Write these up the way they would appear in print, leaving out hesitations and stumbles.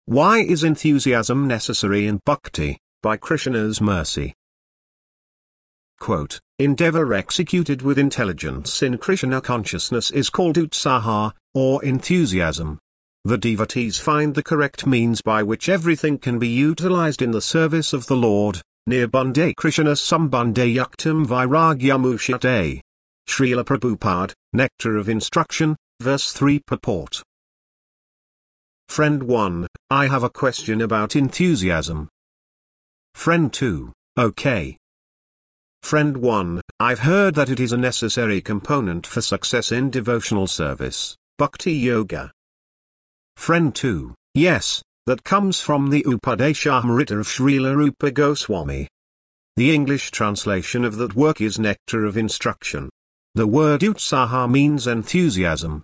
Why is enthusiasm necessary in bhakti, by Krishna's mercy? Quote, endeavor executed with intelligence in Krishna consciousness is called utsaha, or enthusiasm. The devotees find the correct means by which everything can be utilized in the service of the Lord. Nirbandhe Krishna sambandhe yuktam vairagyamushate. Srila Prabhupada, Nectar of Instruction, verse 3 purport. Friend 1, I have a question about enthusiasm. Friend 2, okay. Friend 1, I've heard that it is a necessary component for success in devotional service, bhakti yoga. Friend 2, yes, that comes from the Upadeshamrita of Srila Rupa Goswami. The English translation of that work is Nectar of Instruction. The word utsaha means enthusiasm.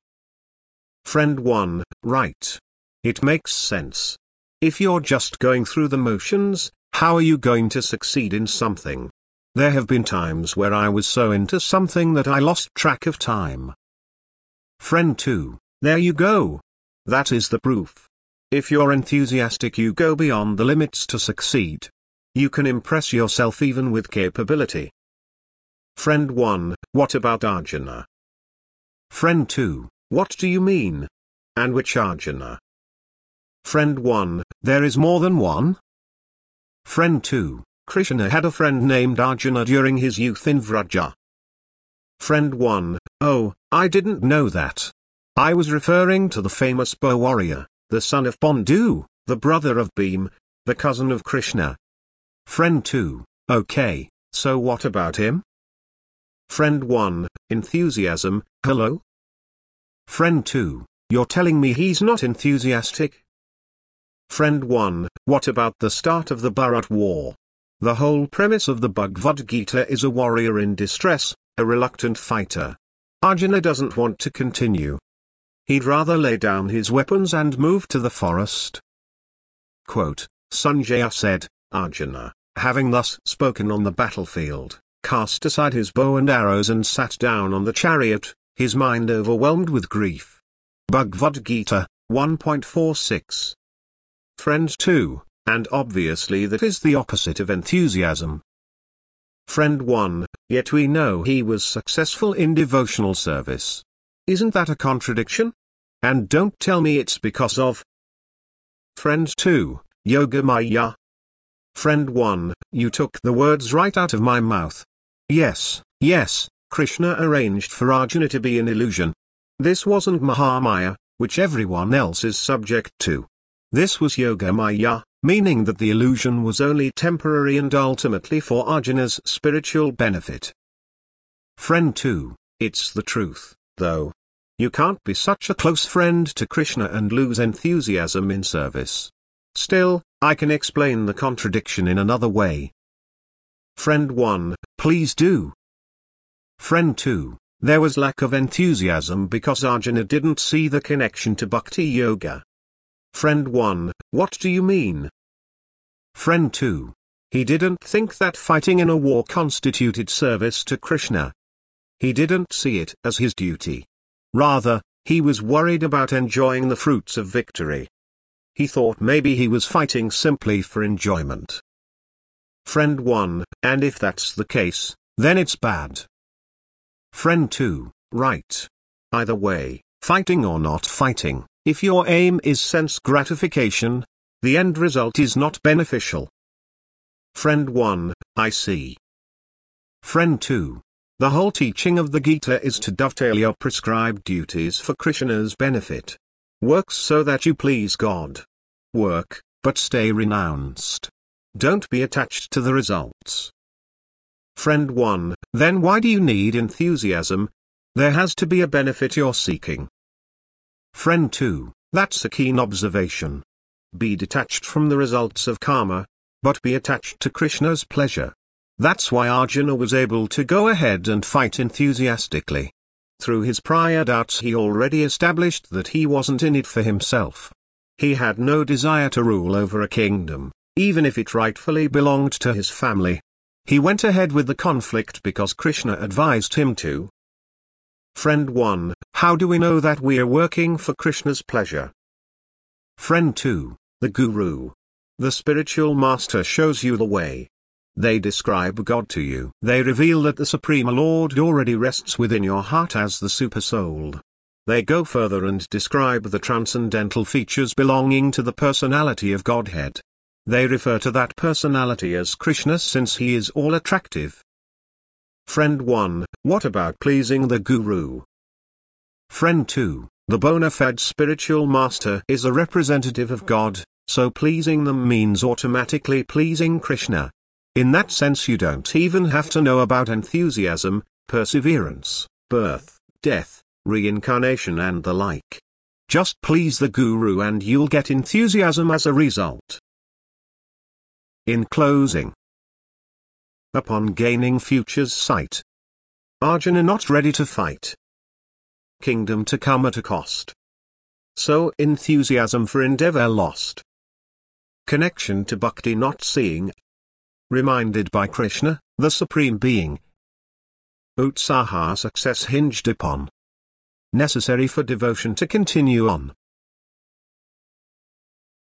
Friend 1, right. It makes sense. If you're just going through the motions, how are you going to succeed in something? There have been times where I was so into something that I lost track of time. Friend 2, there you go. That is the proof. If you're enthusiastic, you go beyond the limits to succeed. You can impress yourself even with capability. Friend 1, what about Arjuna? Friend 2, what do you mean? And which Arjuna? Friend 1, there is more than one? Friend 2, Krishna had a friend named Arjuna during his youth in Vraja. Friend 1, oh, I didn't know that. I was referring to the famous bow warrior, the son of Pandu, the brother of Bhima, the cousin of Krishna. Friend 2, okay, so what about him? Friend 1, enthusiasm, hello? Friend 2, you're telling me he's not enthusiastic? Friend 1, what about the start of the Bharat War? The whole premise of the Bhagavad Gita is a warrior in distress, a reluctant fighter. Arjuna doesn't want to continue. He'd rather lay down his weapons and move to the forest. Quote, Sanjaya said, Arjuna, having thus spoken on the battlefield, cast aside his bow and arrows and sat down on the chariot, his mind overwhelmed with grief. Bhagavad Gita, 1.46. Friend 2, and obviously that is the opposite of enthusiasm. Friend 1, yet we know he was successful in devotional service. Isn't that a contradiction? And don't tell me it's because of Friend 2, Yoga Maya. Friend 1, you took the words right out of my mouth. Yes, Krishna arranged for Arjuna to be an illusion. This wasn't Mahamaya, which everyone else is subject to. This was Yoga Maya, meaning that the illusion was only temporary and ultimately for Arjuna's spiritual benefit. Friend 2, it's the truth, though. You can't be such a close friend to Krishna and lose enthusiasm in service. Still, I can explain the contradiction in another way. Friend 1, please do. Friend 2, there was lack of enthusiasm because Arjuna didn't see the connection to Bhakti Yoga. Friend 1, what do you mean? Friend 2, he didn't think that fighting in a war constituted service to Krishna. He didn't see it as his duty. Rather, he was worried about enjoying the fruits of victory. He thought maybe he was fighting simply for enjoyment. Friend 1, and if that's the case, then it's bad. Friend 2, right. Either way, fighting or not fighting, if your aim is sense gratification, the end result is not beneficial. Friend 1, I see. Friend 2, the whole teaching of the Gita is to dovetail your prescribed duties for Krishna's benefit. Work so that you please God. Work, but stay renounced. Don't be attached to the results. Friend 1, then why do you need enthusiasm? There has to be a benefit you're seeking. Friend 2, that's a keen observation. Be detached from the results of karma, but be attached to Krishna's pleasure. That's why Arjuna was able to go ahead and fight enthusiastically. Through his prior doubts he already established that he wasn't in it for himself. He had no desire to rule over a kingdom, even if it rightfully belonged to his family. He went ahead with the conflict because Krishna advised him to. Friend 1, how do we know that we are working for Krishna's pleasure? Friend 2, The Guru. The spiritual master shows you the way. They describe God to you. They reveal that the Supreme Lord already rests within your heart as the Supersoul. They go further and describe the transcendental features belonging to the personality of Godhead. They refer to that personality as Krishna since he is all-attractive. Friend 1, what about pleasing the Guru? Friend 2, the bona fide spiritual master is a representative of God, so pleasing them means automatically pleasing Krishna. In that sense you don't even have to know about enthusiasm, perseverance, birth, death, reincarnation and the like. Just please the Guru and you'll get enthusiasm as a result. In closing, upon gaining future's sight, Arjuna not ready to fight. Kingdom to come at a cost. So enthusiasm for endeavor lost. Connection to bhakti not seeing. Reminded by Krishna, the Supreme Being. Utsaha success hinged upon. Necessary for devotion to continue on.